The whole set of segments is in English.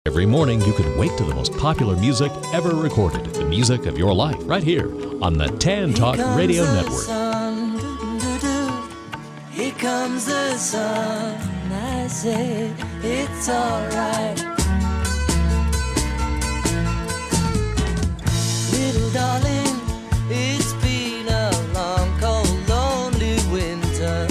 Every morning, you can wake to the most popular music ever recorded, the music of your life, right here on the Tan Talk Radio Network. Here comes the sun. I said, it's alright. Little darling, it's been a long, cold, lonely winter.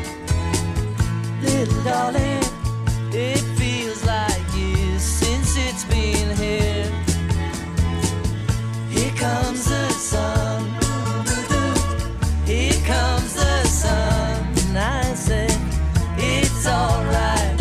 Little darling, it feels like years since it's been here. Here comes the sun. Here comes the sun. And I said, it's alright.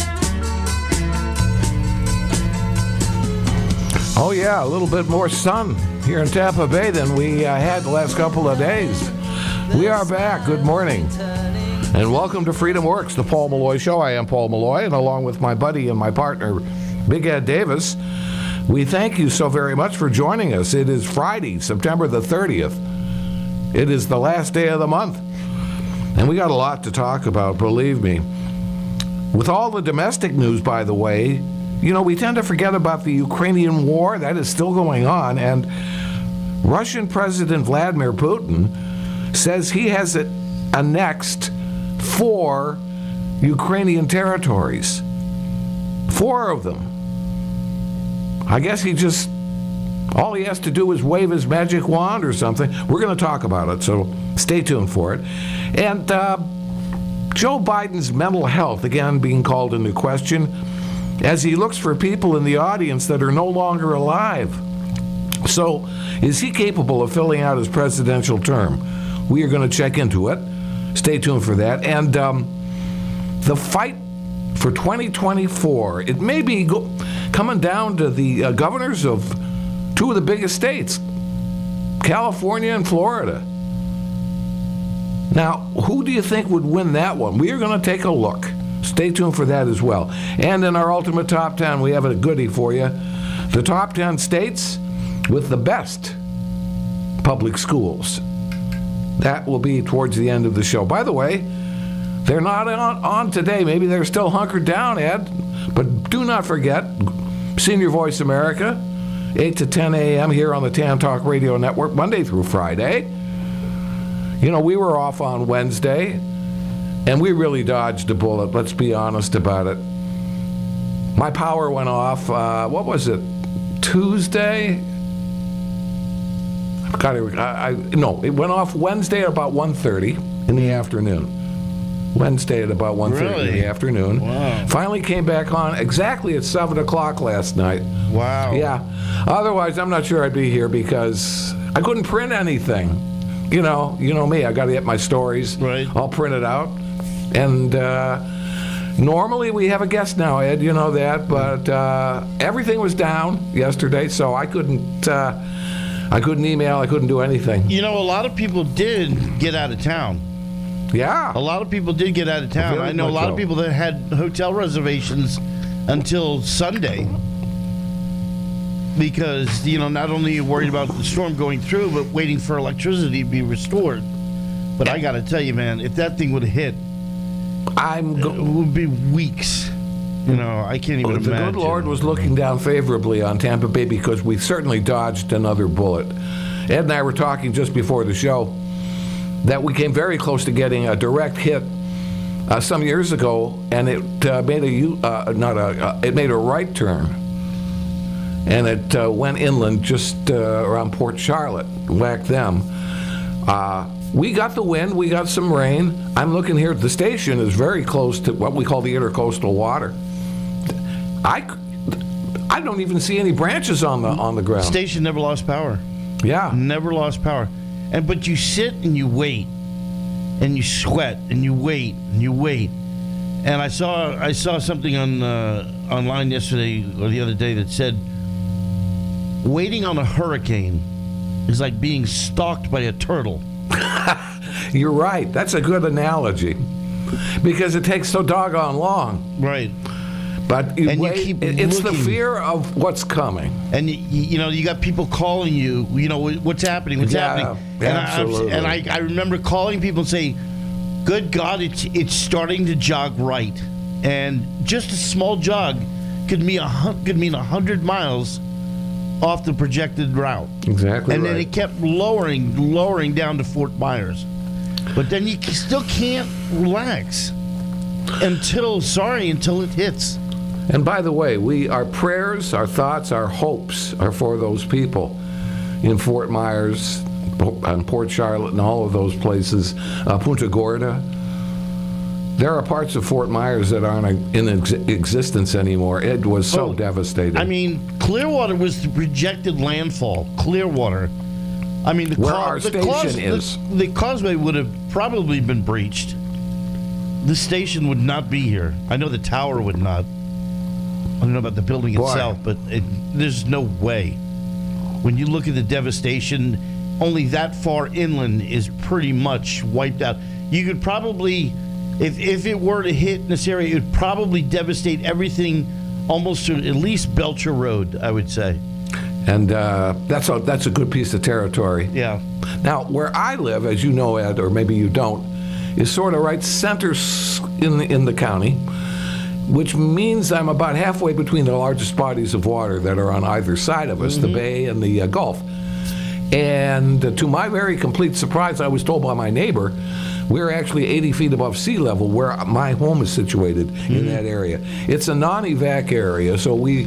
Oh yeah, a little bit more sun here in Tampa Bay than we had the last couple of days. We are back. Good morning. And welcome to Freedom Works, the Paul Malloy Show. I am Paul Malloy, and along with my buddy and my partner, Big Ed Davis, we thank you so very much for joining us. It is Friday, September the 30th. It is the last day of the month. And we got a lot to talk about, believe me. With all the domestic news, by the way, you know, we tend to forget about the Ukrainian war. That is still going on. And Russian President Vladimir Putin says he has annexed 4 Ukrainian territories. 4 of them. I guess all he has to do is wave his magic wand or something. We're going to talk about it, so stay tuned for it. And Joe Biden's mental health, again, being called into question as he looks for people in the audience that are no longer alive. So, is he capable of filling out his presidential term? We are going to check into it. Stay tuned for that. And the fight for 2024, it may be coming down to the governors of 2 of the biggest states, California and Florida. Now, who do you think would win that one? We are going to take a look. Stay tuned for that as well. And in our Ultimate Top 10, we have a goodie for you. The top 10 states with the best public schools. That will be towards the end of the show. By the way, they're not on today. Maybe they're still hunkered down, Ed. But do not forget, Senior Voice America, 8 to 10 a.m. here on the Tan Talk Radio Network, Monday through Friday. You know, we were off on Wednesday, and we really dodged a bullet. Let's be honest about it. My power went off, what was it, Tuesday? No, it went off Wednesday at about 1:30 in the afternoon. Wednesday at about 1:30 in the afternoon. Wow. Finally came back on exactly at 7 o'clock last night. Wow. Yeah. Otherwise, I'm not sure I'd be here because I couldn't print anything. You know me. I got to get my stories all printed out. And normally we have a guest now, Ed. You know that. But everything was down yesterday, so I couldn't email. I couldn't do anything. You know, a lot of people did get out of town. Yeah. A lot of people did get out of town. I know a lot of people that had hotel reservations until Sunday because, you know, not only are you worried about the storm going through, but waiting for electricity to be restored. But I got to tell you, man, if that thing would have hit, it would be weeks. You know, I can't even imagine. The good Lord was looking down favorably on Tampa Bay because we certainly dodged another bullet. Ed and I were talking just before the show that we came very close to getting a direct hit some years ago, and it made it made a right turn, and it went inland just around Port Charlotte, whacked them. We got the wind, we got some rain. I'm looking here, the station is very close to what we call the intercoastal water. I don't even see any branches on the ground. Station never lost power. Yeah. Never lost power. But you sit and you wait, and you sweat, and you wait, and you wait. And I saw something online yesterday or the other day that said, waiting on a hurricane is like being stalked by a turtle. You're right. That's a good analogy because it takes so doggone long. Right. But you keep it's looking. the fear of what's coming. And you know, you got people calling you, you know, what's happening, happening. And absolutely. I remember calling people and saying, good God, it's starting to jog right. And just a small jog could mean 100 miles off the projected route. Exactly. And right. then it kept lowering down to Fort Myers. But then you still can't relax until it hits. And by the way, our prayers, our thoughts, our hopes are for those people in Fort Myers, and Port Charlotte, and all of those places, Punta Gorda. There are parts of Fort Myers that aren't in existence anymore. It was so devastating. I mean, Clearwater was the projected landfall. Clearwater. I mean, where our station is. The causeway would have probably been breached. The station would not be here. I know the tower would not. I don't know about the building itself, but there's no way. When you look at the devastation, only that far inland is pretty much wiped out. You could probably, if it were to hit in this area, it would probably devastate everything almost to at least Belcher Road, I would say. And that's a good piece of territory. Yeah. Now, where I live, as you know, Ed, or maybe you don't, is sort of right center in the county, which means I'm about halfway between the largest bodies of water that are on either side of us, the Bay and the Gulf. And to my very complete surprise, I was told by my neighbor, we're actually 80 feet above sea level where my home is situated in that area. It's a non-evac area, so we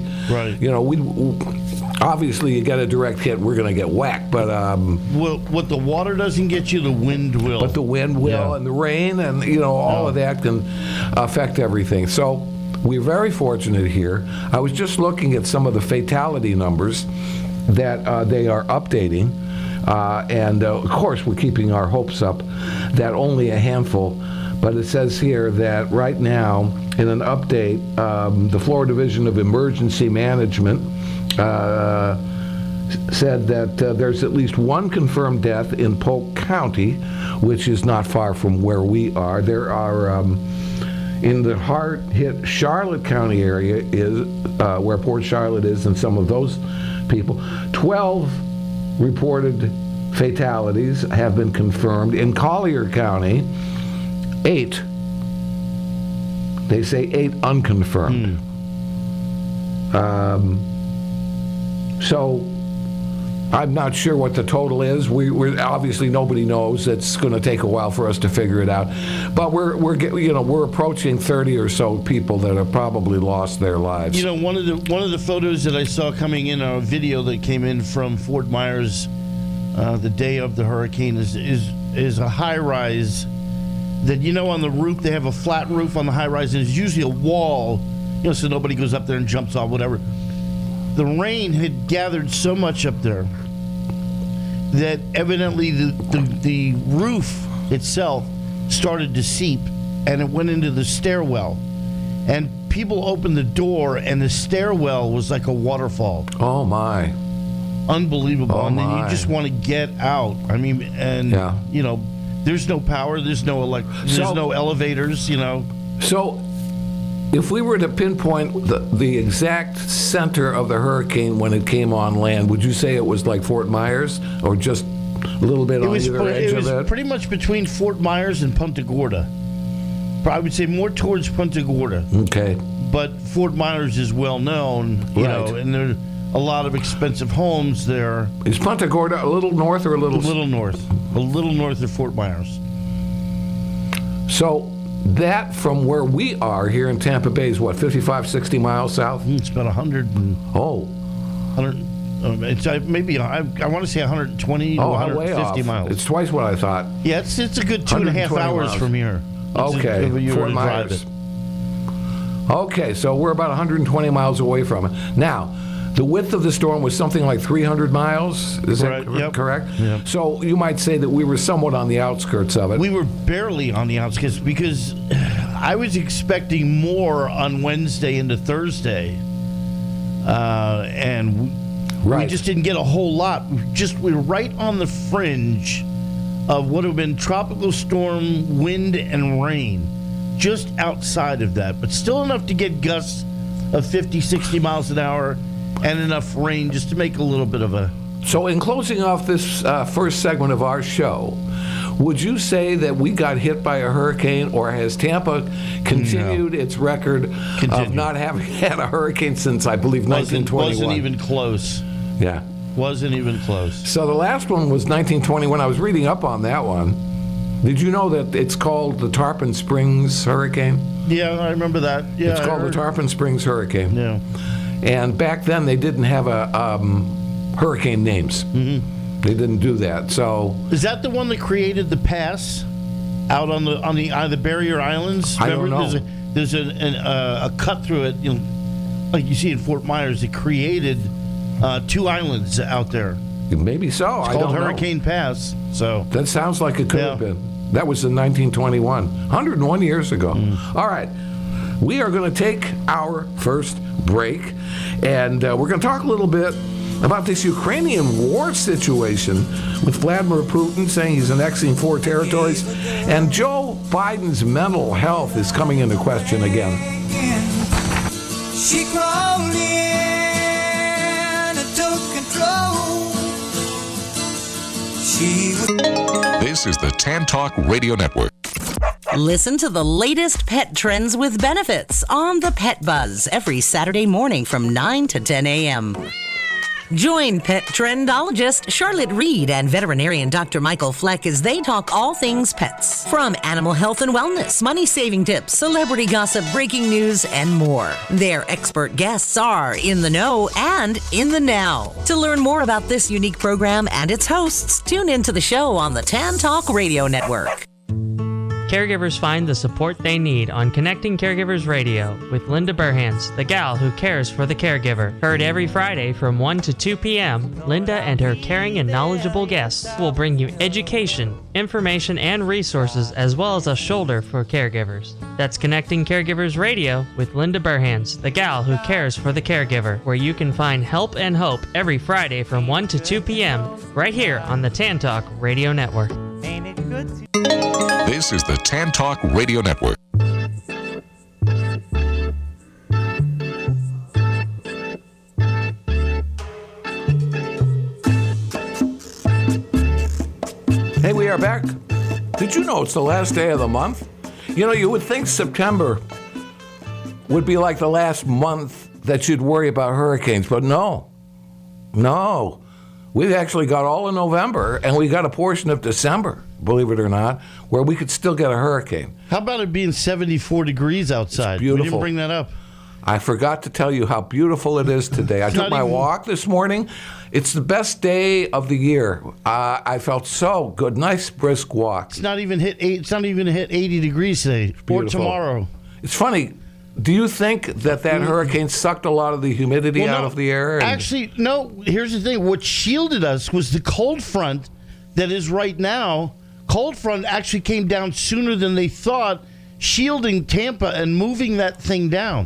obviously you get a direct hit, we're going to get whacked. But well, what the water doesn't get you, the wind will. But the wind will, and the rain, and all of that can affect everything. So we're very fortunate here. I was just looking at some of the fatality numbers that they are updating, and of course we're keeping our hopes up that only a handful. But it says here that right now, in an update, the Florida Division of Emergency Management said that there's at least one confirmed death in Polk County, which is not far from where we are. There are, in the hard-hit Charlotte County area, is where Port Charlotte is, and some of those people, 12 reported fatalities have been confirmed. In Collier County, 8. They say 8 unconfirmed. So I'm not sure what the total is. We're obviously nobody knows. It's going to take a while for us to figure it out. But we're approaching 30 or so people that have probably lost their lives. One of the photos that I saw coming in, a video that came in from Fort Myers the day of the hurricane is a high rise that on the roof they have a flat roof on the high rise, and there's usually a wall, so nobody goes up there and jumps off, whatever. The rain had gathered so much up there that evidently the roof itself started to seep, and it went into the stairwell. And people opened the door, and the stairwell was like a waterfall. Oh, my. Unbelievable. Oh, and then my. you just want to get out. I mean, and, there's no power, there's no no elevators, So if we were to pinpoint the exact center of the hurricane when it came on land, would you say it was like Fort Myers, or just a little bit on either edge of that? It was pretty much between Fort Myers and Punta Gorda. I would say more towards Punta Gorda. Okay. But Fort Myers is well known, and there are a lot of expensive homes there. Is Punta Gorda a little north or a little north? A little north of Fort Myers. So that from where we are here in Tampa Bay is what, 55, 60 miles south? It's about 100. Oh. 100. It's maybe I want to say 120 to 150 miles. It's twice what I thought. Yeah, it's a good 2.5 hours miles. From here. Okay, Fort Myers. Okay, so we're about 120 miles away from it. Now, the width of the storm was something like 300 miles. Is that correct? Yep. So you might say that we were somewhat on the outskirts of it. We were barely on the outskirts because I was expecting more on Wednesday into Thursday, and we just didn't get a whole lot. We were right on the fringe of what would have been tropical storm wind and rain, just outside of that, but still enough to get gusts of 50, 60 miles an hour and enough rain just to make a little bit of a So in closing off this first segment of our show, would you say that we got hit by a hurricane, or has Tampa continued its record of not having had a hurricane since, I believe, 1921? Wasn't even close. Yeah. Wasn't even close. So the last one was 1921. I was reading up on that one. Did you know that it's called the Tarpon Springs Hurricane? Yeah, I remember that. Yeah, it's called the Tarpon Springs Hurricane. Yeah. And back then they didn't have hurricane names. Mm-hmm. They didn't do that. So is that the one that created the pass out on the barrier islands? Remember, I don't know. There's a cut through it, like you see in Fort Myers. It created 2 islands out there. Maybe so. It's called Hurricane Pass. So that sounds like it could have been. That was in 1921, 101 years ago. All right. We are going to take our first break, and we're going to talk a little bit about this Ukrainian war situation with Vladimir Putin saying he's annexing 4 territories, and Joe Biden's mental health is coming into question again. She crawled in and took control. This is the Tan Talk Radio Network. Listen to the latest pet trends with benefits on the Pet Buzz every Saturday morning from 9 to 10 a.m. Join pet trendologist Charlotte Reed and veterinarian Dr. Michael Fleck as they talk all things pets. From animal health and wellness, money-saving tips, celebrity gossip, breaking news, and more. Their expert guests are in the know and in the now. To learn more about this unique program and its hosts, tune into the show on the Tan Talk Radio Network. Caregivers find the support they need on Connecting Caregivers Radio with Linda Burhans, the gal who cares for the caregiver. Heard every Friday from 1 to 2 p.m., Linda and her caring and knowledgeable guests will bring you education, information, and resources, as well as a shoulder for caregivers. That's Connecting Caregivers Radio with Linda Burhans, the gal who cares for the caregiver, where you can find help and hope every Friday from 1 to 2 p.m. right here on the Tan Talk Radio Network. Ain't it good to This is the Tan Talk Radio Network. Hey, we are back. Did you know it's the last day of the month? You know, you would think September would be like the last month that you'd worry about hurricanes, but no. We've actually got all of November, and we got a portion of December, believe it or not, where we could still get a hurricane. How about it being 74 degrees outside? It's beautiful. We didn't bring that up. I forgot to tell you how beautiful it is today. I took my walk this morning. It's the best day of the year. I felt so good. Nice, brisk walk. It's not even hit 80 degrees today or tomorrow. It's funny. Do you think that hurricane sucked a lot of the humidity out of the air? Actually, no. Here's the thing. What shielded us was the cold front that is right now. Cold front actually came down sooner than they thought, shielding Tampa and moving that thing down.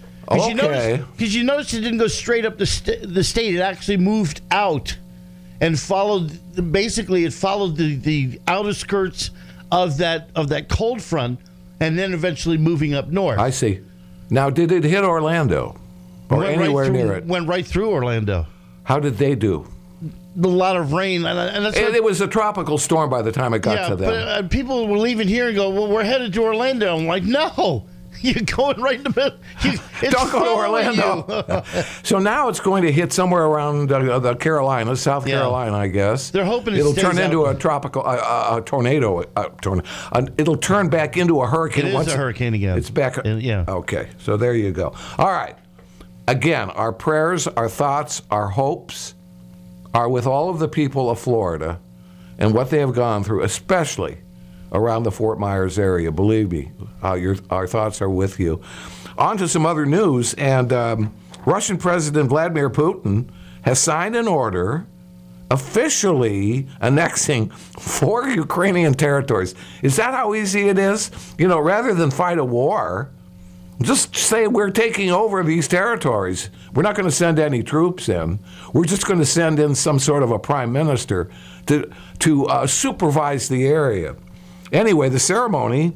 Okay. Because you noticed it didn't go straight up the state. It actually moved out and followed. Basically, it followed the outer skirts of that cold front, and then eventually moving up north. I see. Now, did it hit Orlando or anywhere near it? Went right through Orlando. How did they do? A lot of rain, and it was a tropical storm by the time it got to them. But people were leaving here and go, "Well, we're headed to Orlando." I'm like, "No, you're going right in the middle. Don't go to Orlando." So now it's going to hit somewhere around the Carolinas, South Carolina, I guess. They're hoping it'll turn into a tropical tornado. It'll turn back into a hurricane. It is a hurricane again. It's back. Yeah. Okay, so there you go. All right. Again, our prayers, our thoughts, our hopes are with all of the people of Florida and what they have gone through, especially around the Fort Myers area. Believe me, our thoughts are with you. On to some other news, and Russian President Vladimir Putin has signed an order officially annexing 4 Ukrainian territories. Is that how easy it is? You know, rather than fight a war, just say we're taking over these territories. We're not going to send any troops in. We're just going to send in some sort of a prime minister to supervise the area. Anyway, the ceremony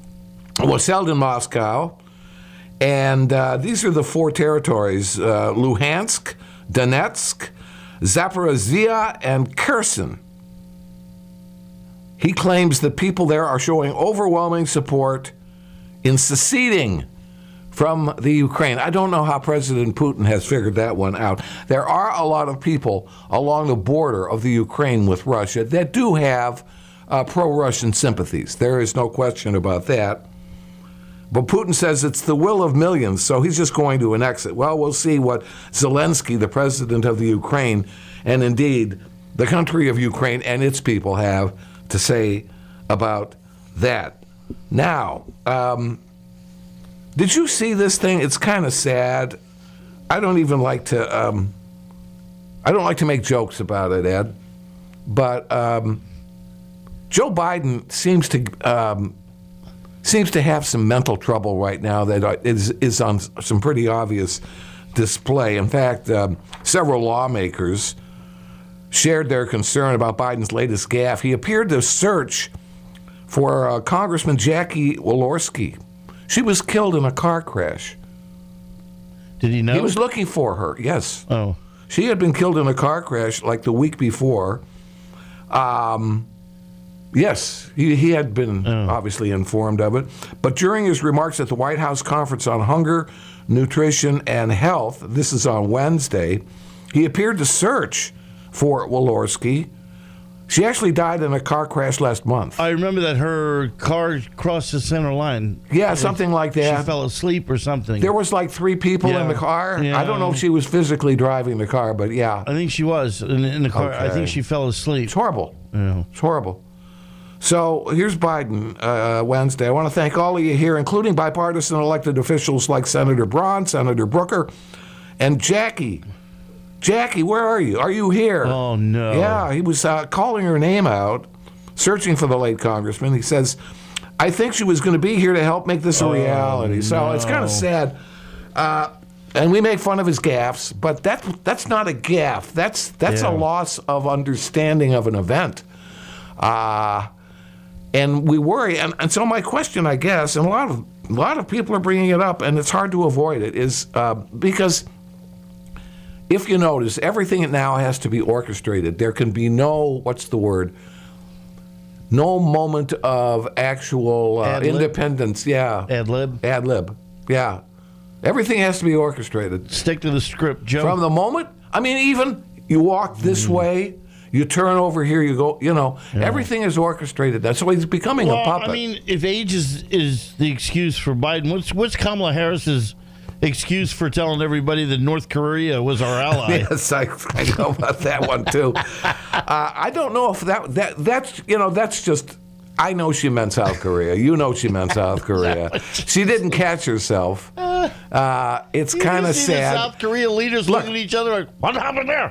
was held in Moscow, and these are the 4 territories: Luhansk, Donetsk, Zaporizhia and Kherson. He claims that people there are showing overwhelming support in seceding from the Ukraine. I don't know how President Putin has figured that one out. There are a lot of people along the border of the Ukraine with Russia that do have pro-Russian sympathies. There is no question about that. But Putin says it's the will of millions, so he's just going to annex it. Well, we'll see what Zelensky, the president of the Ukraine, and indeed the country of Ukraine and its people have to say about that. Now, did you see this thing? It's kind of sad. I don't even like to. I don't like to make jokes about it, Ed. But Joe Biden seems to have some mental trouble right now that is on some pretty obvious display. In fact, several lawmakers shared their concern about Biden's latest gaffe. He appeared to search for Congressman Jackie Walorski. She was killed in a car crash. Did he know? He was looking for her, yes. Oh. She had been killed in a car crash like the week before. Yes, he had been obviously informed of it. But during his remarks at the White House Conference on Hunger, Nutrition, and Health, this is on Wednesday, he appeared to search for Walorski. She actually died in a car crash last month. I remember that her car crossed the center line. Yeah, something like that. She fell asleep or something. There was like 3 people in the car. Yeah. I don't know if she was physically driving the car, but yeah. I think she was in the car. Okay. I think she fell asleep. It's horrible. Yeah. It's horrible. So here's Biden Wednesday. I want to thank all of you here, including bipartisan elected officials like Senator Braun, Senator Brooker, and Jackie. Jackie, where are you? Are you here? Oh, no. Yeah, he was calling her name out, searching for the late congressman. He says, I think she was going to be here to help make this a reality. So it's kind of sad. And we make fun of his gaffes, but that's not a gaffe. That's a loss of understanding of an event. And we worry. And so my question, I guess, and a lot of people are bringing it up, and it's hard to avoid it, is because if you notice, everything now has to be orchestrated. There can be no, no moment of actual independence. Yeah. Ad lib. Ad lib. Yeah. Everything has to be orchestrated. Stick to the script, Joe. From the moment, I mean, even you walk this way, you turn over here, you go, everything is orchestrated. That's why he's becoming a puppet. I mean, if age is the excuse for Biden, what's Kamala Harris's excuse for telling everybody that North Korea was our ally? Yes, I know about that one too. I don't know if that's just. I know she meant South Korea. You know she meant South Korea. She didn't catch herself. It's kind of sad. The South Korea leaders looking at each other like, what happened there?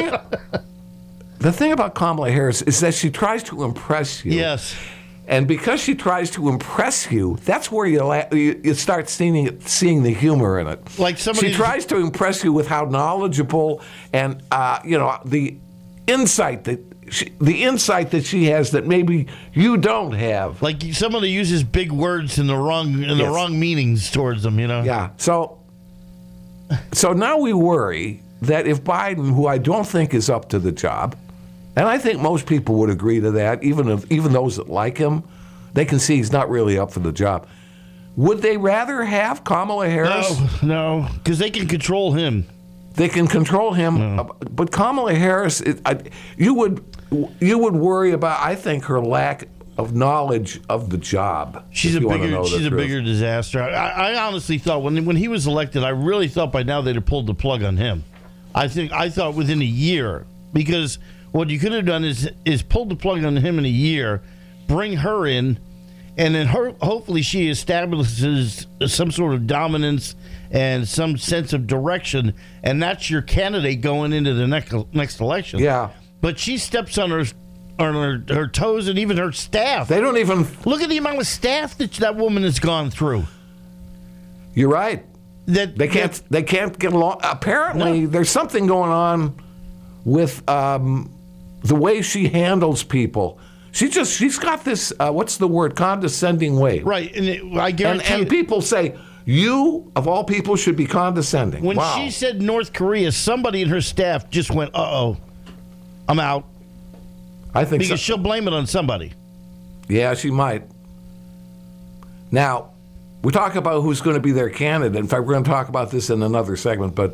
The thing about Kamala Harris is that she tries to impress you. Yes. And because she tries to impress you, that's where you start seeing the humor in it. Like she tries to impress you with how knowledgeable and the insight that she has that maybe you don't have. Like somebody uses big words in the wrong meanings towards them, Yeah. So now we worry that if Biden, who I don't think is up to the job, and I think most people would agree to that, even those that like him, they can see he's not really up for the job. Would they rather have Kamala Harris? No, because they can control him. They can control him, but Kamala Harris, you would worry about, I think, her lack of knowledge of the job. She's a bigger disaster. I honestly thought when he was elected, I really thought by now they'd have pulled the plug on him. I thought within a year, because what you could have done is pulled the plug on him in a year, bring her in, and then hopefully she establishes some sort of dominance and some sense of direction, and that's your candidate going into the next election. Yeah. But she steps on her toes, and even her staff. They don't even look at the amount of staff that woman has gone through. You're right. They can't get along. Apparently, there's something going on with the way she handles people. She's got this condescending way. Right, and I guarantee. And people say, You, of all people, should be condescending. When Wow. she said North Korea, somebody in her staff just went, "Uh-oh, I'm out," I think because so. she'll blame it on somebody. Yeah, she might. Now, we talk about who's going to be their candidate. In fact, we're going to talk about this in another segment, but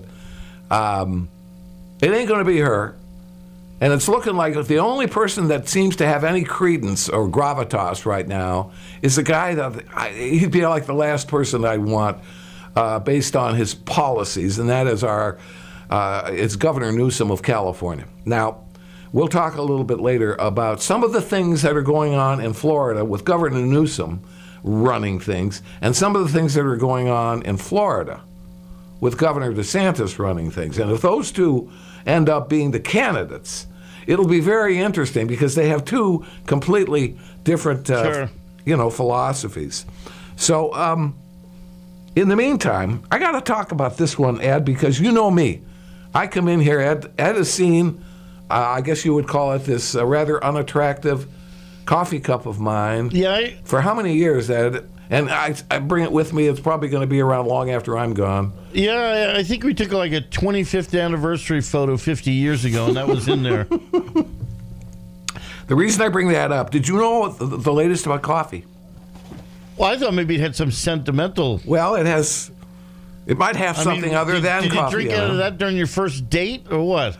it ain't going to be her. And it's looking like the only person that seems to have any credence or gravitas right now is a guy that he'd be like the last person I'd want based on his policies, and that is it's Governor Newsom of California. Now, we'll talk a little bit later about some of the things that are going on in Florida with Governor Newsom running things, and some of the things that are going on in Florida with Governor DeSantis running things. And if those two end up being the candidates, it'll be very interesting because they have two completely different, philosophies. So, in the meantime, I got to talk about this one, Ed, because you know me. I come in here, Ed has seen, I guess you would call it this rather unattractive coffee cup of mine. Yeah. For how many years, Ed? And I bring it with me. It's probably going to be around long after I'm gone. Yeah, I think we took like a 25th anniversary photo 50 years ago, and that was in there. The reason I bring that up, did you know the latest about coffee? Well, I thought maybe it had some sentimental. Well, it might have something other than did coffee. Did you drink out of that during your first date, or what?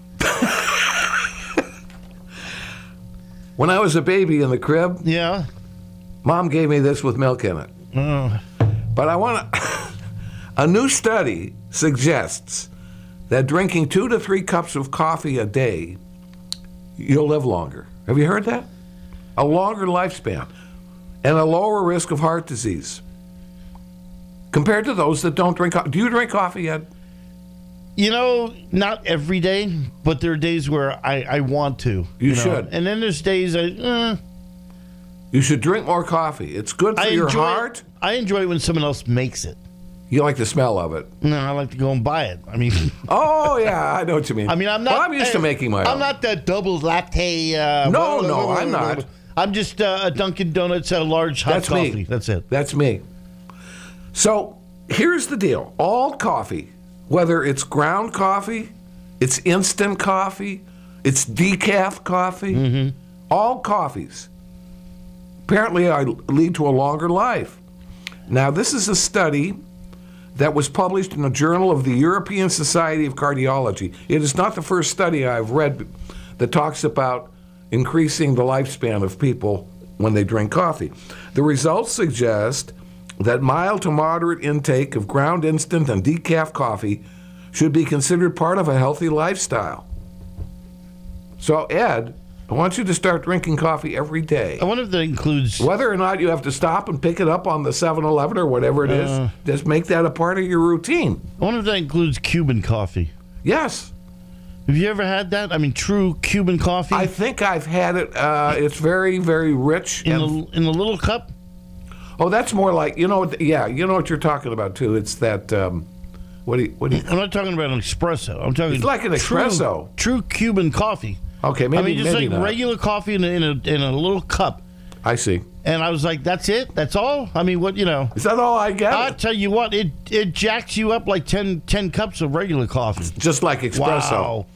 When I was a baby in the crib, Yeah. Mom gave me this with milk in it. But I want to. A new study suggests that drinking 2 to 3 cups of coffee a day, you'll live longer. Have you heard that? A longer lifespan and a lower risk of heart disease compared to those that don't drink coffee. Do you drink coffee, Ed? You know, not every day, but there are days where I want to. You know? should. And then there's days You should drink more coffee. It's good for your heart. I enjoy it when someone else makes it. You like the smell of it. No, I like to go and buy it. I mean, Oh, yeah, I know what you mean. I'm not. Well, I'm used to making my own. I'm not that double latte. No, I'm not. I'm just a Dunkin' Donuts at a large hot That's coffee. me. That's it. That's me. So here's the deal. All coffee, whether it's ground coffee, it's instant coffee, it's decaf coffee, all coffees apparently lead to a longer life. Now, this is a study that was published in the Journal of the European Society of Cardiology. It is not the first study I've read that talks about increasing the lifespan of people when they drink coffee. The results suggest that mild to moderate intake of ground instant and decaf coffee should be considered part of a healthy lifestyle. So, Ed, I want you to start drinking coffee every day. I wonder if that includes. Whether or not you have to stop and pick it up on the 7-Eleven or whatever it is, just make that a part of your routine. I wonder if that includes Cuban coffee. Yes. Have you ever had that? I mean, true Cuban coffee I think I've had it. It's very, very rich. in the little cup. Oh, that's more like, you know what you're talking about, too. It's that, what do you I'm not talking about an espresso. I'm talking It's like an espresso. True Cuban coffee. Okay, maybe I mean, just maybe like not. regular coffee in a little cup. I see. And I was like, that's it? That's all? I mean, what, Is that all I get? I'll tell you what, it jacks you up like 10 cups of regular coffee. Just like espresso. Wow.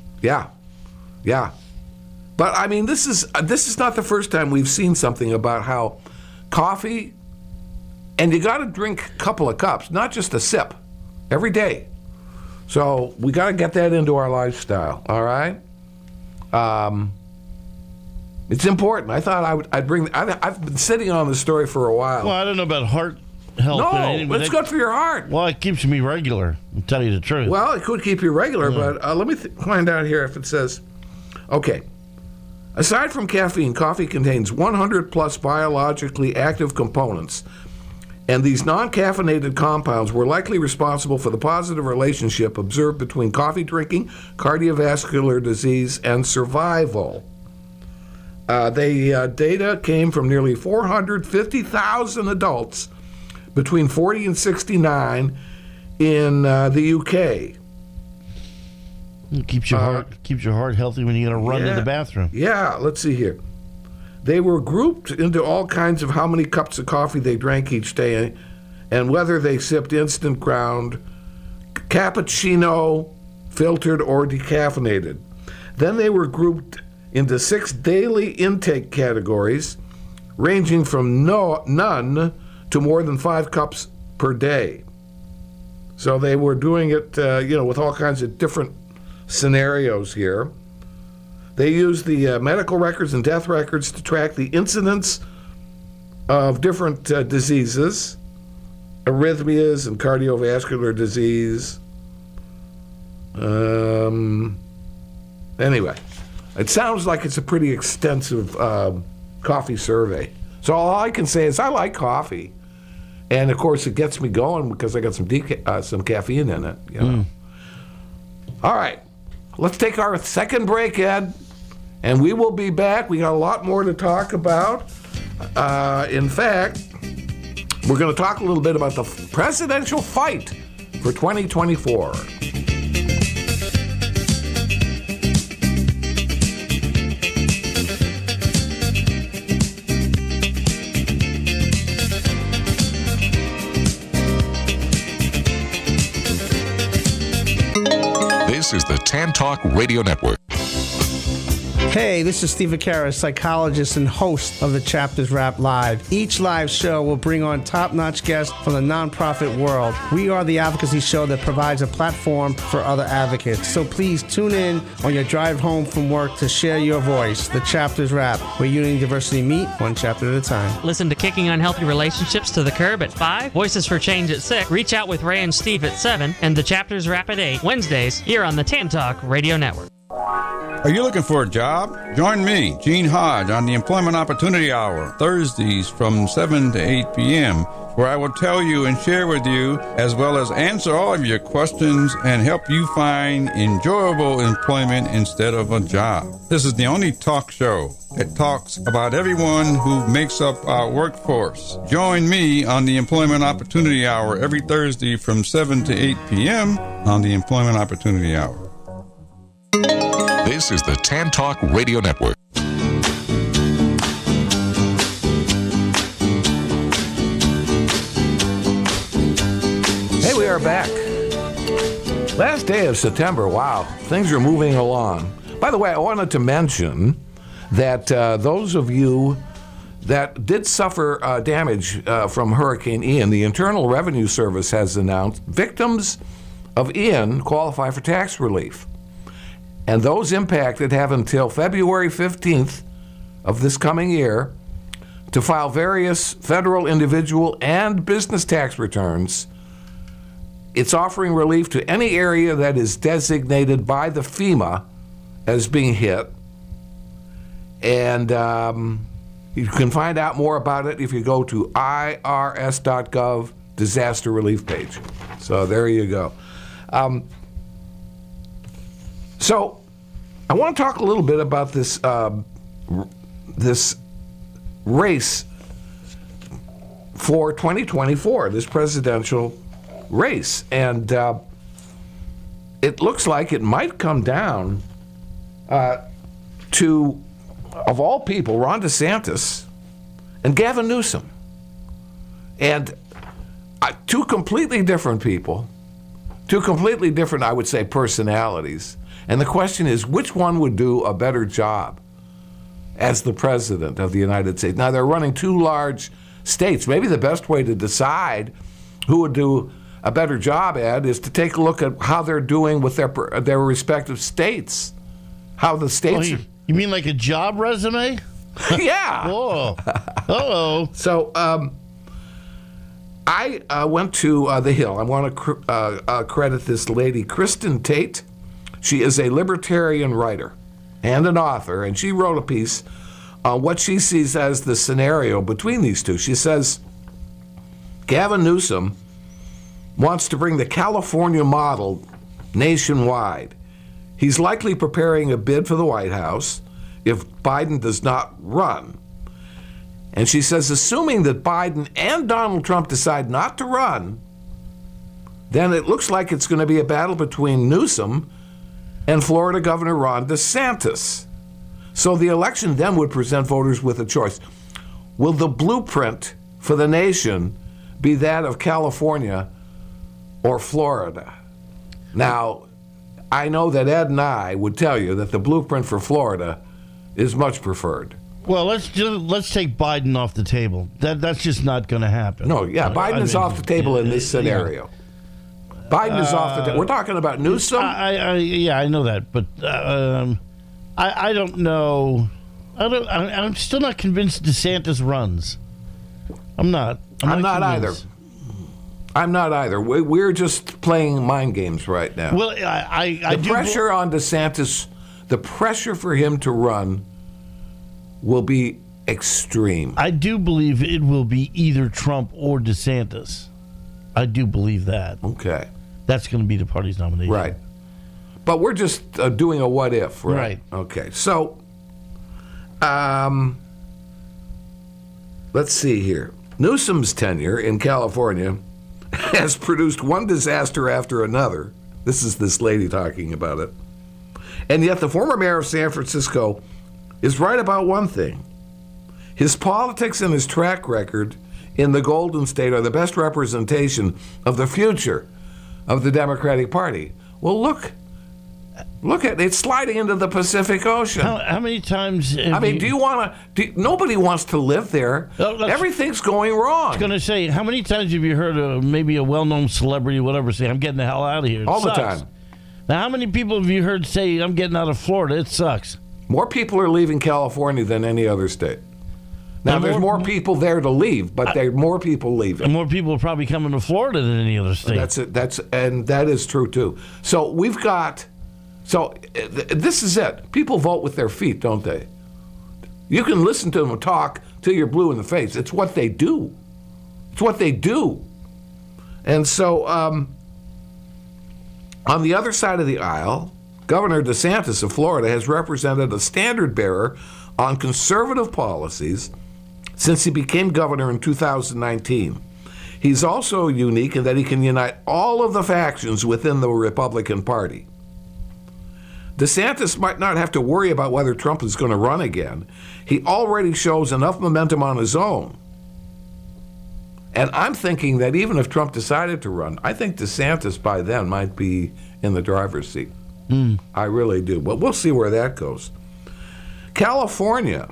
Yeah. But I mean, this is not the first time we've seen something about how coffee, and you got to drink a couple of cups, not just a sip, every day. So we got to get that into our lifestyle. All right. It's important. I thought I'd bring. I've been sitting on this story for a while. Well, I don't know about heart health. No, but it's good for your heart. Well, it keeps me regular, to tell you the truth. Well, it could keep you regular, but let me find out here if it says, okay. Aside from caffeine, coffee contains 100 plus biologically active components, and these non-caffeinated compounds were likely responsible for the positive relationship observed between coffee drinking, cardiovascular disease, and survival. The data came from nearly 450,000 adults between 40 and 69 in the UK. It keeps your heart healthy when you got to run to the bathroom. Yeah, let's see here. They were grouped into all kinds of how many cups of coffee they drank each day, and whether they sipped instant ground, cappuccino, filtered, or decaffeinated. Then they were grouped into 6 daily intake categories, ranging from none to more than 5 cups per day. So they were doing it, with all kinds of different scenarios here. They used the medical records and death records to track the incidence of different diseases, arrhythmias and cardiovascular disease. Anyway, it sounds like it's a pretty extensive coffee survey. So all I can say is I like coffee. And, of course, it gets me going because I got some caffeine in it. All right. Let's take our second break, Ed, and we will be back. We got a lot more to talk about. In fact, we're going to talk a little bit about the presidential fight for 2024. This is the Tan Talk Radio Network. Hey, this is Steve Vaccaro, psychologist and host of the Chapters Wrap Live. Each live show will bring on top-notch guests from the nonprofit world. We are the advocacy show that provides a platform for other advocates. So please tune in on your drive home from work to share your voice. The Chapters Wrap, where unity and diversity meet one chapter at a time. Listen to Kicking Unhealthy Relationships to the Curb at 5, Voices for Change at 6, Reach Out with Ray and Steve at 7, and the Chapters Wrap at 8, Wednesdays, here on the Tan Talk Radio Network. Are you looking for a job? Join me, Gene Hodge, on the Employment Opportunity Hour, Thursdays from 7 to 8 p.m., where I will tell you and share with you, as well as answer all of your questions and help you find enjoyable employment instead of a job. This is the only talk show that talks about everyone who makes up our workforce. Join me on the Employment Opportunity Hour every Thursday from 7 to 8 p.m. on the Employment Opportunity Hour. This is the Tan Talk Radio Network. Hey, we are back. Last day of September. Wow, things are moving along. By the way, I wanted to mention that those of you that did suffer damage from Hurricane Ian, the Internal Revenue Service has announced victims of Ian qualify for tax relief. And those impacted have until February 15th of this coming year to file various federal, individual, and business tax returns. It's offering relief to any area that is designated by the FEMA as being hit. And you can find out more about it if you go to irs.gov disaster relief page. So there you go. So I want to talk a little bit about this this race for 2024, this presidential race. And it looks like it might come down to, of all people, Ron DeSantis and Gavin Newsom. And two completely different people, two completely different, I would say, personalities. And the question is, which one would do a better job as the president of the United States? Now, they're running two large states. Maybe the best way to decide who would do a better job, Ed, is to take a look at how they're doing with their respective states. How the states... You mean like a job resume? Yeah. Oh. Uh-oh. So I went to The Hill. I want to credit this lady, Kristen Tate. She is a libertarian writer and an author, and she wrote a piece on what she sees as the scenario between these two. She says, Gavin Newsom wants to bring the California model nationwide. He's likely preparing a bid for the White House if Biden does not run. And she says, assuming that Biden and Donald Trump decide not to run, then it looks like it's going to be a battle between Newsom and Florida Governor Ron DeSantis. So the election then would present voters with a choice. Will the blueprint for the nation be that of California or Florida. Now, I know that Ed and I would tell you that the blueprint for Florida is much preferred. Well, let's take Biden off the table. That's just not going to happen. No, yeah, Biden is off the table in this scenario. Biden is off the table. We're talking about Newsom. I know that, but I don't know. I'm still not convinced DeSantis runs. I'm not. I'm not either. I'm not either. We're just playing mind games right now. Well, the pressure on DeSantis, the pressure for him to run will be extreme. I do believe it will be either Trump or DeSantis. I do believe that. Okay. That's going to be the party's nomination. Right. But we're just doing a what if, right? Right. Okay. So, let's see here. Newsom's tenure in California has produced one disaster after another. This is this lady talking about it. And yet the former mayor of San Francisco is right about one thing. His politics and his track record in the Golden State are the best representation of the future of the Democratic Party. Well, look at it's sliding into the Pacific Ocean. How many times? Do you want to? Nobody wants to live there. Everything's going wrong. I was going to say, how many times have you heard maybe a well-known celebrity, whatever, say, "I'm getting the hell out of here"? All the time. Now, how many people have you heard say, "I'm getting out of Florida"? It sucks. More people are leaving California than any other state. Now, there's more people there to leave, but there are more people leaving. And more people are probably coming to Florida than any other state. That's it. And that is true, too. So we've got... So this is it. People vote with their feet, don't they? You can listen to them talk till you're blue in the face. It's what they do. It's what they do. And so on the other side of the aisle, Governor DeSantis of Florida has represented a standard bearer on conservative policies since he became governor in 2019. He's also unique in that he can unite all of the factions within the Republican Party. DeSantis might not have to worry about whether Trump is going to run again. He already shows enough momentum on his own. And I'm thinking that even if Trump decided to run, I think DeSantis by then might be in the driver's seat. I really do. But we'll see where that goes. California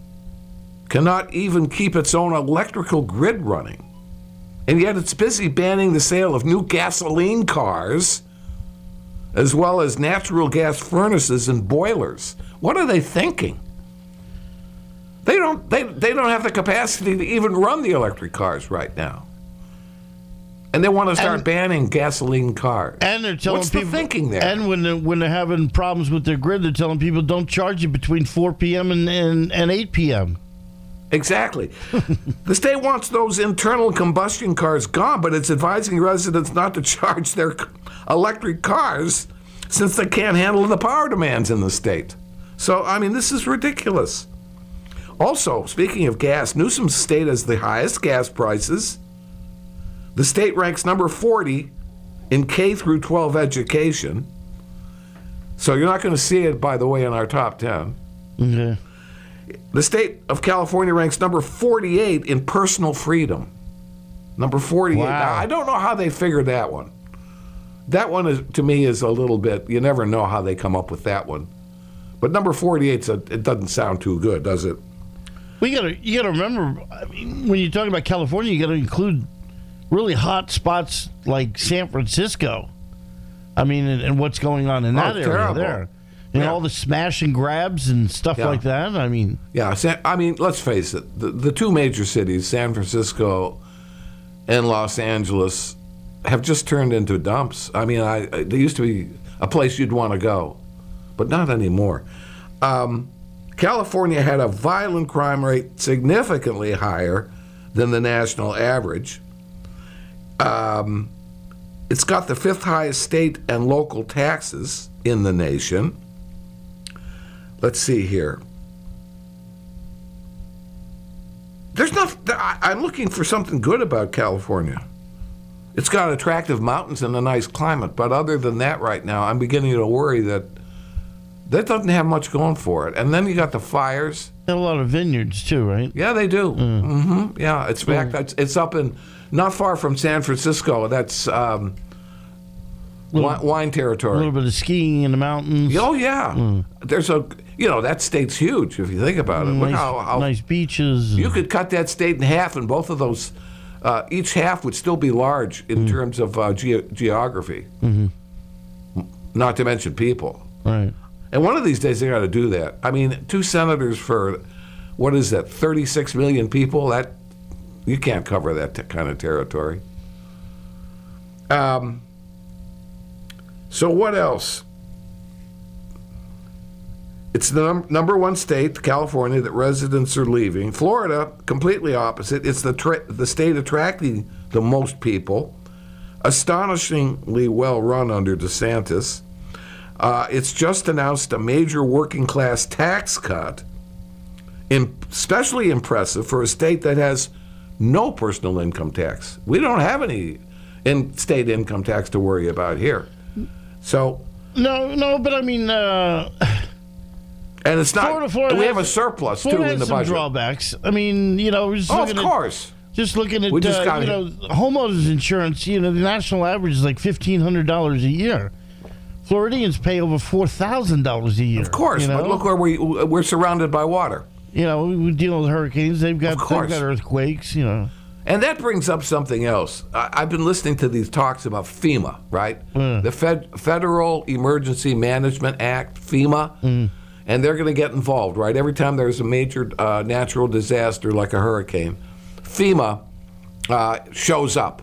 cannot even keep its own electrical grid running. And yet it's busy banning the sale of new gasoline cars as well as natural gas furnaces and boilers. What are they thinking? They don't have the capacity to even run the electric cars right now. And they want to start banning gasoline cars. And they're telling What's people, the thinking there? And when they're having problems with their grid, they're telling people don't charge you between 4 p.m. and 8 p.m. Exactly. The state wants those internal combustion cars gone, but it's advising residents not to charge their electric cars since they can't handle the power demands in the state. So, I mean, this is ridiculous. Also, speaking of gas, Newsom's state has the highest gas prices. The state ranks number 40 in K through 12 education. So you're not going to see it, by the way, in our top 10. Okay. The state of California ranks number 48 in personal freedom. Number 48. Wow. Now, I don't know how they figured that one. That one, is, to me, is a little bit, you never know how they come up with that one. But number 48, it doesn't sound too good, does it? You got to remember, I mean, when you're talking about California, you got to include really hot spots like San Francisco. I mean, and what's going on in that area terrible. there. You know, all the smash and grabs and stuff like that. I mean, let's face it. The two major cities, San Francisco and Los Angeles, have just turned into dumps. I mean, they used to be a place you'd want to go, but not anymore. California had a violent crime rate significantly higher than the national average. It's got the 5th highest state and local taxes in the nation. Let's see here. I'm looking for something good about California. It's got attractive mountains and a nice climate, but other than that right now, I'm beginning to worry that doesn't have much going for it. And then you got the fires. They have a lot of vineyards too, right? Yeah, they do. Yeah, it's up in not far from San Francisco. That's wine territory. A little bit of skiing in the mountains. Oh yeah, there's that state's huge if you think about it. Look how nice beaches. You could cut that state in half, and both of those, each half would still be large in terms of geography. Not to mention people. Right. And one of these days they got to do that. I mean, 2 senators for what is that? 36 million people. That you can't cover that kind of territory. So what else? It's the number one state, California, that residents are leaving. Florida, completely opposite. It's the state attracting the most people. Astonishingly well run under DeSantis. It's just announced a major working class tax cut. Especially impressive for a state that has no personal income tax. We don't have any state income tax to worry about here. So no, but I mean, and it's not. Florida we have a surplus too in the some budget. Drawbacks. I mean, of course. Just looking at homeowners insurance. The national average is like $1,500 a year. Floridians pay over $4,000 a year. Of course, but look where we're surrounded by water. We deal with hurricanes. They've got earthquakes. And that brings up something else. I've been listening to these talks about FEMA, right? The Federal Emergency Management Act, FEMA, and they're going to get involved, right? Every time there's a major natural disaster like a hurricane, FEMA shows up.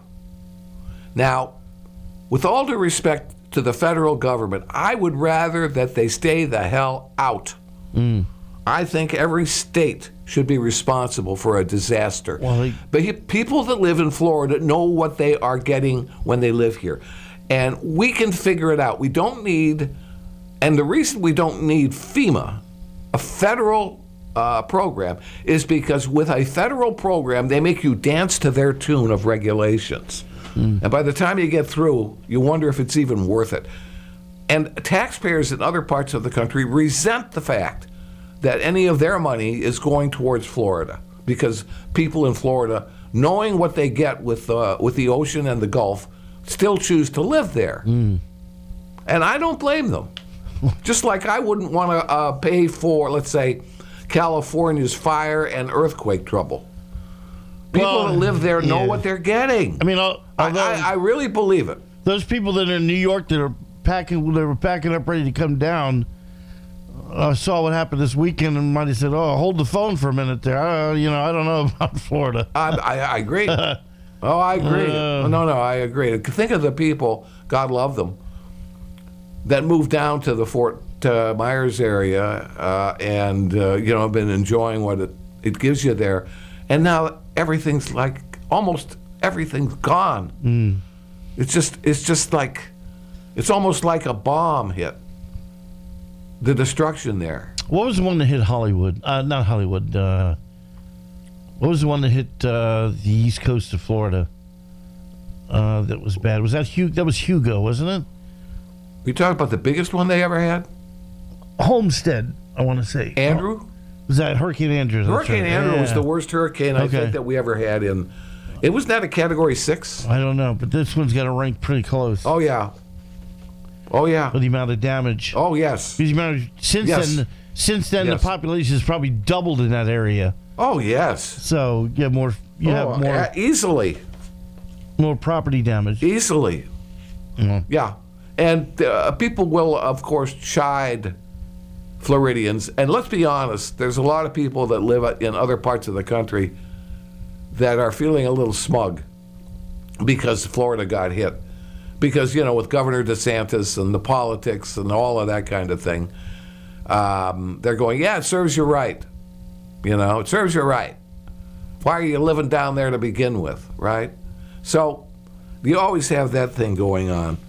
Now, with all due respect to the federal government, I would rather that they stay the hell out. I think every state should be responsible for a disaster. But people that live in Florida know what they are getting when they live here. And we can figure it out. We don't need, and the reason we don't need FEMA, a federal program, is because with a federal program, they make you dance to their tune of regulations. And by the time you get through, you wonder if it's even worth it. And taxpayers in other parts of the country resent the fact that any of their money is going towards Florida, because people in Florida, knowing what they get with the ocean and the Gulf, still choose to live there. And I don't blame them. Just like I wouldn't want to pay for, let's say, California's fire and earthquake trouble. People that live there know what they're getting. I mean, I really believe it. Those people that are in New York that were packing up ready to come down. I saw what happened this weekend and might have said, hold the phone for a minute there. I don't know about Florida. I agree. I agree. No, I agree. Think of the people, God love them, that moved down to the Fort Myers area and have been enjoying what it gives you there. And now everything's almost everything's gone. It's just like, it's almost like a bomb hit. The destruction there. What was the one that hit Hollywood? Not Hollywood. What was the one that hit the east coast of Florida? That was bad. Was that Hugo? That was Hugo, wasn't it? You talking about the biggest one they ever had? Homestead, I want to say. Andrew? Was that Hurricane Andrew? Hurricane Andrew was the worst hurricane I think that we ever had in. It was not a Category 6. I don't know, but this one's got to rank pretty close. Oh yeah. Oh yeah. For the amount of damage. Oh yes. Since then, the population has probably doubled in that area. Oh yes. So you have more. Have more easily. More property damage. Easily. Yeah, and people will, of course, chide Floridians. And let's be honest, there's a lot of people that live in other parts of the country that are feeling a little smug because Florida got hit. Because, with Governor DeSantis and the politics and all of that kind of thing, they're going, it serves you right. It serves you right. Why are you living down there to begin with, right? So you always have that thing going on.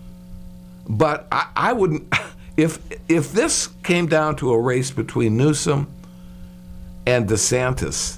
But I wouldn't, if this came down to a race between Newsom and DeSantis,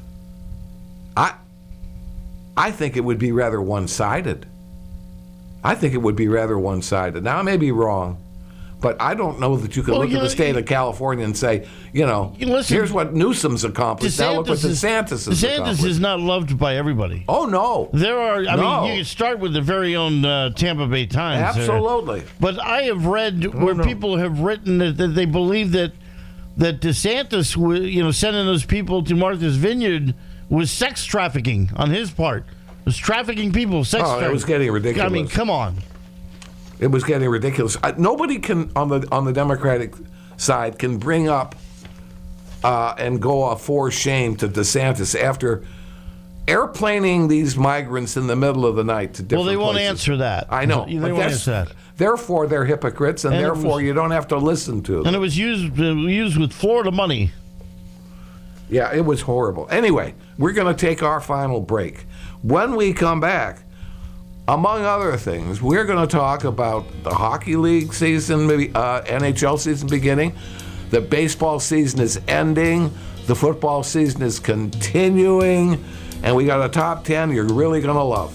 I think it would be rather one-sided. Now, I may be wrong, But I don't know that you can look at the state of California and say, here's what Newsom's accomplished. Now look what DeSantis has accomplished. DeSantis is not loved by everybody. Oh, no. There are, I mean, you can start with the very own Tampa Bay Times. Absolutely. But I have read where people have written that they believe that DeSantis, sending those people to Martha's Vineyard was sex trafficking on his part. It was trafficking people, sex trafficking. It was getting ridiculous. I mean, come on. It was getting ridiculous. Nobody can, on the Democratic side, can bring up and go for shame to DeSantis after airplaning these migrants in the middle of the night to different places. Well, they won't answer that. I know. They won't answer that. Therefore, they're hypocrites, and therefore you don't have to listen to them. And it was used with Florida money. Yeah, it was horrible. Anyway, we're going to take our final break. When we come back, among other things, we're going to talk about the hockey league season, maybe NHL season beginning. The baseball season is ending. The football season is continuing. And we got a top 10 you're really going to love.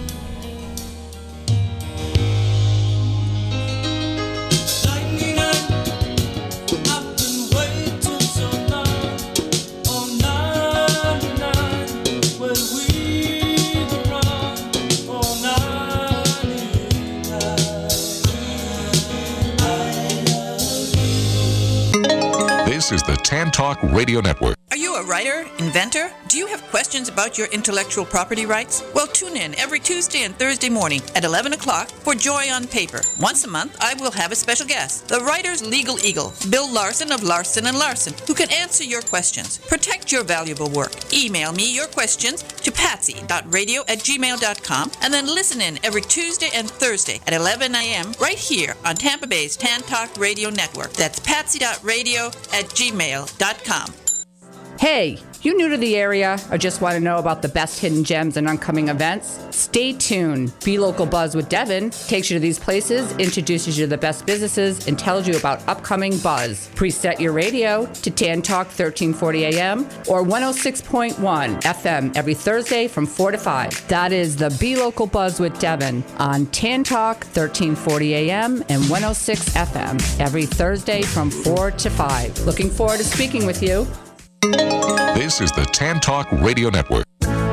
This is the Tan Talk Radio Network. Are you a writer, inventor? Do you have questions about your intellectual property rights? Well, tune in every Tuesday and Thursday morning at 11 o'clock for Joy on Paper. Once a month, I will have a special guest, the writer's legal eagle, Bill Larson of Larson & Larson, who can answer your questions. Protect your valuable work. Email me your questions to patsy.radio@gmail.com and then listen in every Tuesday and Thursday at 11 a.m. right here on Tampa Bay's Tan Talk Radio Network. That's patsy.radio@gmail.com. Hey, you new to the area or just want to know about the best hidden gems and upcoming events? Stay tuned. Be Local Buzz with Devin takes you to these places, introduces you to the best businesses, and tells you about upcoming buzz. Preset your radio to Tan Talk 1340 AM or 106.1 FM every Thursday from 4 to 5. That is the Be Local Buzz with Devin on Tan Talk 1340 AM and 106 FM every Thursday from 4 to 5. Looking forward to speaking with you. This is the Tan Talk Radio Network.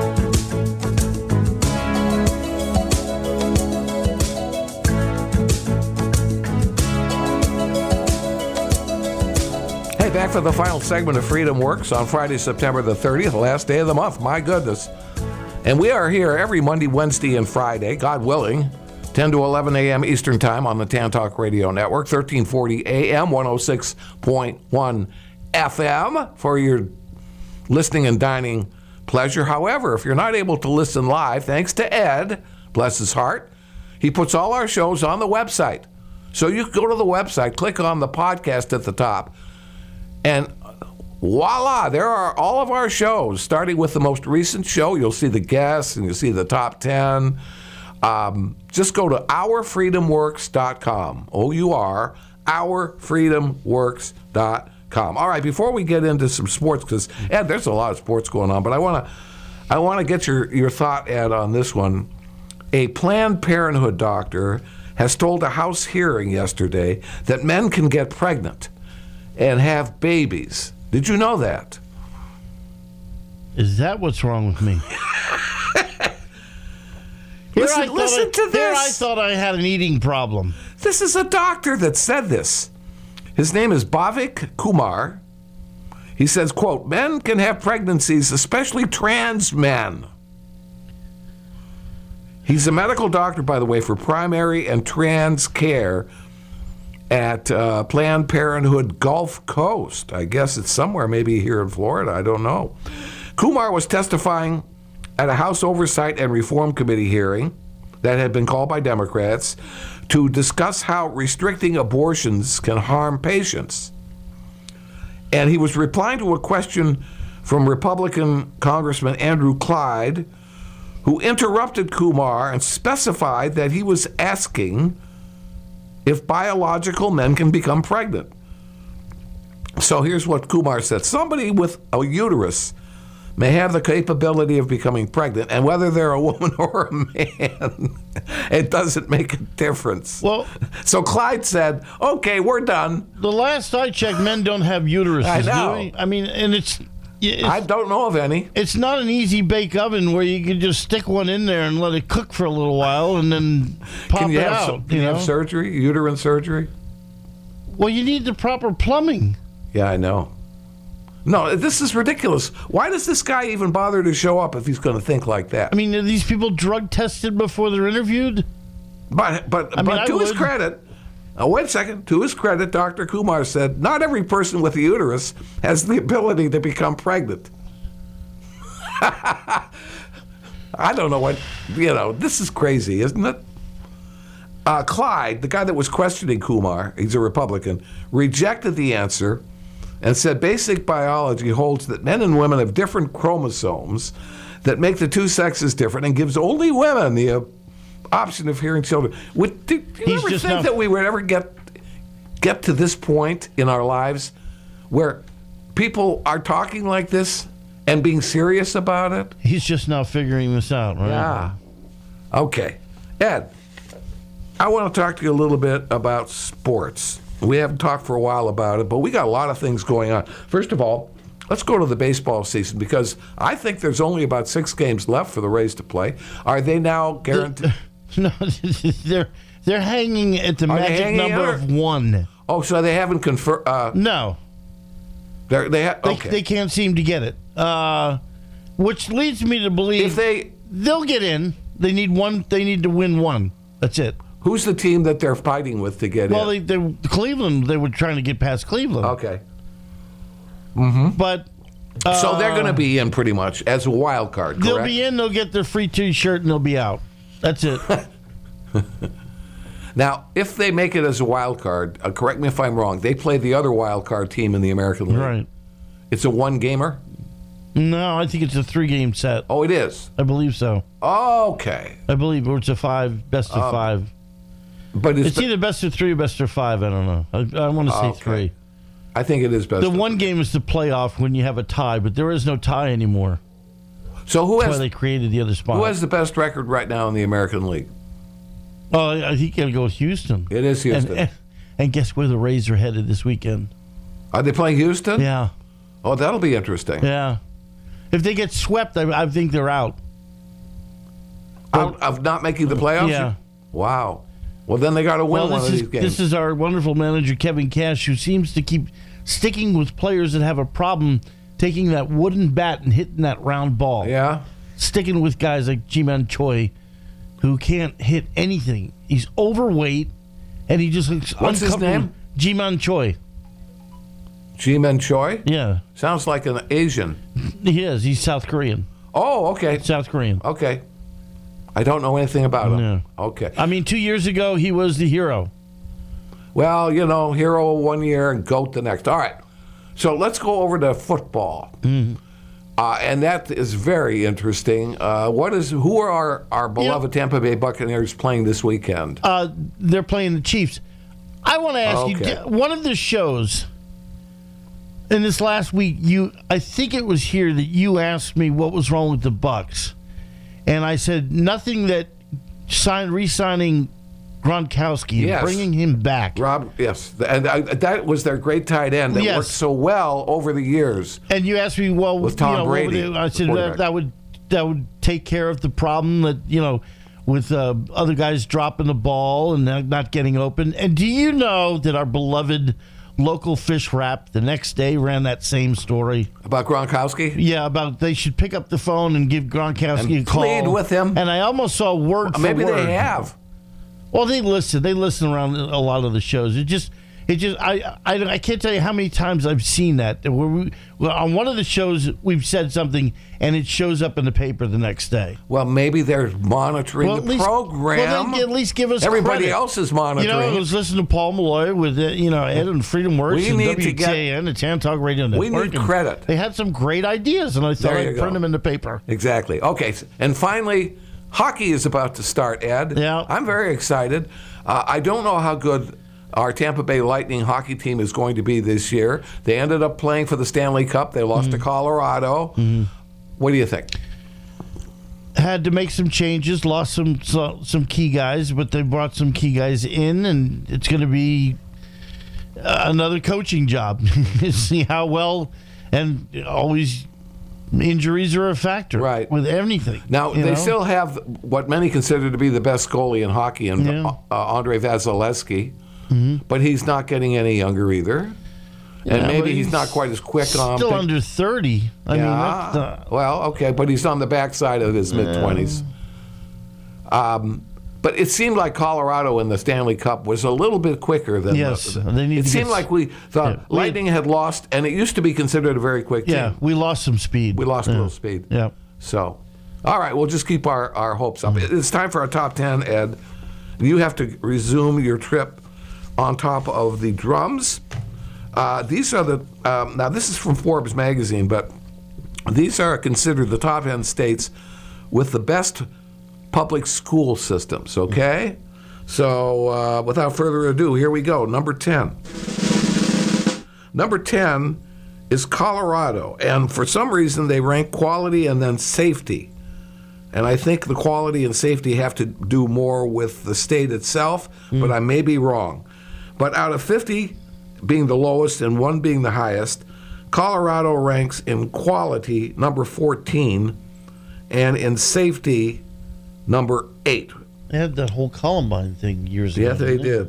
Hey, back for the final segment of Freedom Works on Friday, September the 30th, the last day of the month. My goodness. And we are here every Monday, Wednesday, and Friday, God willing, 10 to 11 a.m. Eastern Time on the Tan Talk Radio Network, 1340 a.m., 106.1 FM for your listening and dining pleasure. However, if you're not able to listen live, thanks to Ed, bless his heart, he puts all our shows on the website. So you can go to the website, click on the podcast at the top, and voila, there are all of our shows, starting with the most recent show. You'll see the guests and you'll see the top 10. Just go to ourfreedomworks.com. O-U-R, ourfreedomworks.com. All right, before we get into some sports, because Ed, there's a lot of sports going on, but I want to get your thought, Ed, on this one. A Planned Parenthood doctor has told a House hearing yesterday that men can get pregnant and have babies. Did you know that? Is that what's wrong with me? Listen to this. Here I thought I had an eating problem. This is a doctor that said this. His name is Bhavik Kumar. He says, quote, men can have pregnancies, especially trans men. He's a medical doctor, by the way, for primary and trans care at Planned Parenthood Gulf Coast. I guess it's somewhere, maybe here in Florida. I don't know. Kumar was testifying at a House Oversight and Reform Committee hearing that had been called by Democrats to discuss how restricting abortions can harm patients. And he was replying to a question from Republican Congressman Andrew Clyde, who interrupted Kumar and specified that he was asking if biological men can become pregnant. So here's what Kumar said. Somebody with a uterus may have the capability of becoming pregnant, and whether they're a woman or a man, it doesn't make a difference. Well, so Clyde said, "Okay, we're done." The last I checked, men don't have uteruses. I know. Do they? I mean, and it's I don't know of any. It's not an easy bake oven where you can just stick one in there and let it cook for a little while and then pop Can you it have out. Can you have surgery, uterine surgery? Well, you need the proper plumbing. Yeah, I know. No, this is ridiculous. Why does this guy even bother to show up if he's going to think like that? I mean, are these people drug tested before they're interviewed? But to his credit, wait a second. To his credit, Dr. Kumar said, not every person with a uterus has the ability to become pregnant. I don't know what, this is crazy, isn't it? Clyde, the guy that was questioning Kumar, he's a Republican, rejected the answer and said basic biology holds that men and women have different chromosomes that make the two sexes different and gives only women the option of hearing children. Do you ever think that we would ever get to this point in our lives where people are talking like this and being serious about it? He's just now figuring this out, right? Yeah. Okay. Ed, I want to talk to you a little bit about sports. We haven't talked for a while about it, but we got a lot of things going on. First of all, let's go to the baseball season because I think there's only about 6 games left for the Rays to play. Are they now guaranteed? No, they're hanging at the magic number of 1. Oh, so they haven't confirmed? No. They can't seem to get it, which leads me to believe they'll get in. They need one. They need to win 1. That's it. Who's the team that they're fighting with to get in? Well, Cleveland. They were trying to get past Cleveland. Okay. Mm-hmm. But so they're going to be in pretty much as a wild card. Correct? They'll be in. They'll get their free T-shirt and they'll be out. That's it. Now, if they make it as a wild card, correct me if I'm wrong. They play the other wild card team in the American League. Right. It's a 1-gamer. No, I think it's a 3-game set. Oh, it is. I believe so. Okay. I believe it's a best of 5. But it's either best of 3 or best of 5. I don't know. I want to say 3. I think it is best. The 1 game is the playoff when you have a tie, but there is no tie anymore. So That's why they created the other spot. Who has the best record right now in the American League? Oh, I think you got to go with Houston. It is Houston. And guess where the Rays are headed this weekend? Are they playing Houston? Yeah. Oh, that'll be interesting. Yeah. If they get swept, I think they're out. Out of not making the playoffs? Yeah. Wow. Well, then they got to win one of these games. This is our wonderful manager, Kevin Cash, who seems to keep sticking with players that have a problem taking that wooden bat and hitting that round ball. Yeah. Sticking with guys like Ji-Man Choi, who can't hit anything. He's overweight, and he just looks What's his name? Ji-Man Choi. Ji-Man Choi? Yeah. Sounds like an Asian. He is. He's South Korean. Oh, okay. South Korean. Okay. I don't know anything about him. No. Okay. I mean, 2 years ago, he was the hero. Well, hero 1 year and GOAT the next. All right. So let's go over to football. Mm-hmm. And that is very interesting. Who are our beloved Tampa Bay Buccaneers playing this weekend? They're playing the Chiefs. I want to ask you, one of the shows in this last week, I think it was here that you asked me what was wrong with the Bucs. And I said nothing that re-signing Gronkowski and bringing him back. Yes. And that was their great tight end that worked so well over the years. And you asked me, well, with Tom Brady. I said that would take care of the problem that, with other guys dropping the ball and not getting open. And do you know that our beloved local fish wrap the next day ran that same story about Gronkowski? Yeah, about they should pick up the phone and give Gronkowski a call. Plead with him. And I almost saw word for word. Maybe they have. Well, they listen. They listen around a lot of the shows. I can't tell you how many times I've seen that. On one of the shows, we've said something, and it shows up in the paper the next day. Well, maybe they're monitoring the program. Well, at least give us everybody credit. else is monitoring. I was listening to Paul Malloy with Ed and Freedom Works and WTAN and Tan Talk Radio Network. We need credit. They had some great ideas, and I thought I'd print them in the paper. Exactly. Okay, and finally, hockey is about to start, Ed. Yeah. I'm very excited. I don't know how good our Tampa Bay Lightning hockey team is going to be this year. They ended up playing for the Stanley Cup. They lost to Colorado. What do you think? Had to make some changes, lost some key guys, but they brought some key guys in, and it's going to be another coaching job. See how well, and always injuries are a factor with anything. Now, they still have what many consider to be the best goalie in hockey, and Andre Vasilevsky, but he's not getting any younger either. And maybe he's not quite as quick on. Still under 30. I mean, well, okay, but he's on the backside of his mid-20s. But it seemed like Colorado in the Stanley Cup was a little bit quicker than. Yes, it seemed like we thought Lightning had lost, and it used to be considered a very quick team. Yeah, we lost some speed. We lost a little speed. Yeah. So, all right, we'll just keep our hopes up. It's time for our top 10, Ed. You have to resume your trip on top of the drums. These are the now this is from Forbes magazine, but these are considered the top 10 states with the best public school systems. Okay, so without further ado, here we go. Number 10. Number 10 is Colorado, and for some reason they rank quality and then safety. And I think the quality and safety have to do more with the state itself, but I may be wrong. But out of 50 being the lowest and 1 being the highest, Colorado ranks in quality number 14 and in safety number 8. They had that whole Columbine thing years ago. Yeah, they did.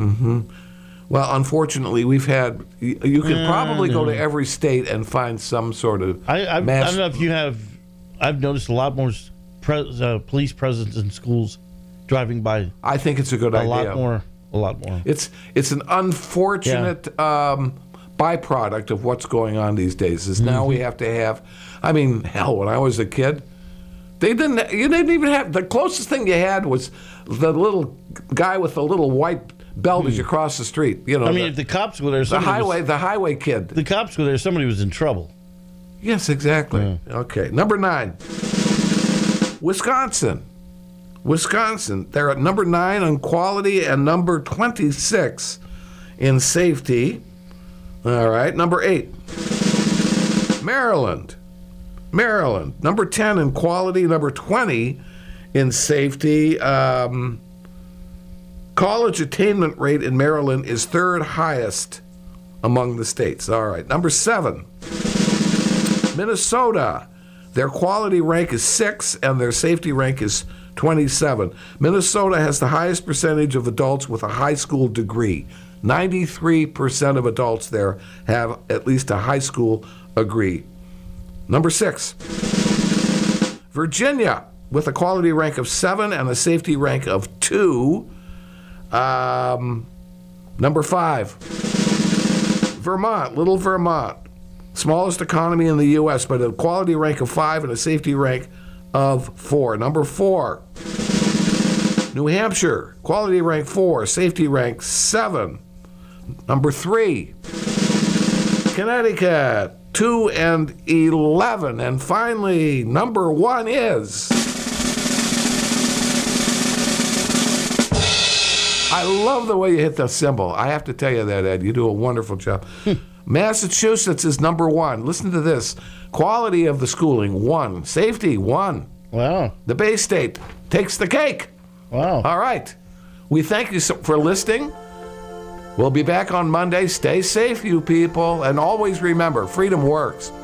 Well, unfortunately, we've had. You can probably go to every state and find some sort of. I don't know if you have. I've noticed a lot more police presence in schools driving by. I think it's a good idea. A lot more. It's an unfortunate byproduct of what's going on these days. Is now we have to have. I mean, hell, when I was a kid, you didn't even have. The closest thing you had was the little guy with the little white belt as you cross the street. You know. I mean, if the cops were there, the highway kid. The cops were there. Somebody was in trouble. Yes, exactly. Okay, number 9, Wisconsin. They're at number 9 on quality and number 26 in safety. All right, number 8, Maryland. Number 10 in quality, number 20 in safety. College attainment rate in Maryland is 3rd highest among the states. All right, number 7, Minnesota. Their quality rank is 6 and their safety rank is 27. Minnesota has the highest percentage of adults with a high school degree. 93% of adults there have at least a high school degree. Number 6, Virginia, with a quality rank of 7 and a safety rank of 2. Number 5, Vermont, little Vermont. Smallest economy in the U.S., but a quality rank of 5 and a safety rank of 4. Number 4, New Hampshire, quality rank 4, safety rank 7. Number 3, Connecticut, 2 and 11. And finally, number 1 is... I love the way you hit the cymbal. I have to tell you that, Ed. You do a wonderful job. Massachusetts is number 1. Listen to this. Quality of the schooling, 1. Safety, 1. Wow. The Bay State takes the cake. Wow. All right. We thank you for listening. We'll be back on Monday. Stay safe, you people. And always remember, freedom works.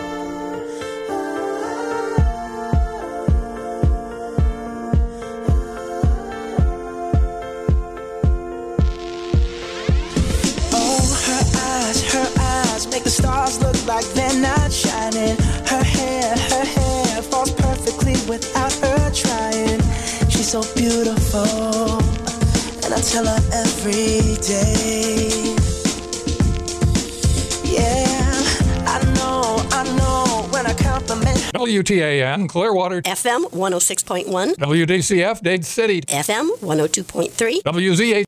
Stars look like they're not shining. Her hair falls perfectly without her trying. She's so beautiful, and I tell her every day. Yeah, I know when I compliment. WTAN, Clearwater. FM 106.1. WDCF, Dade City. FM 102.3. WZA.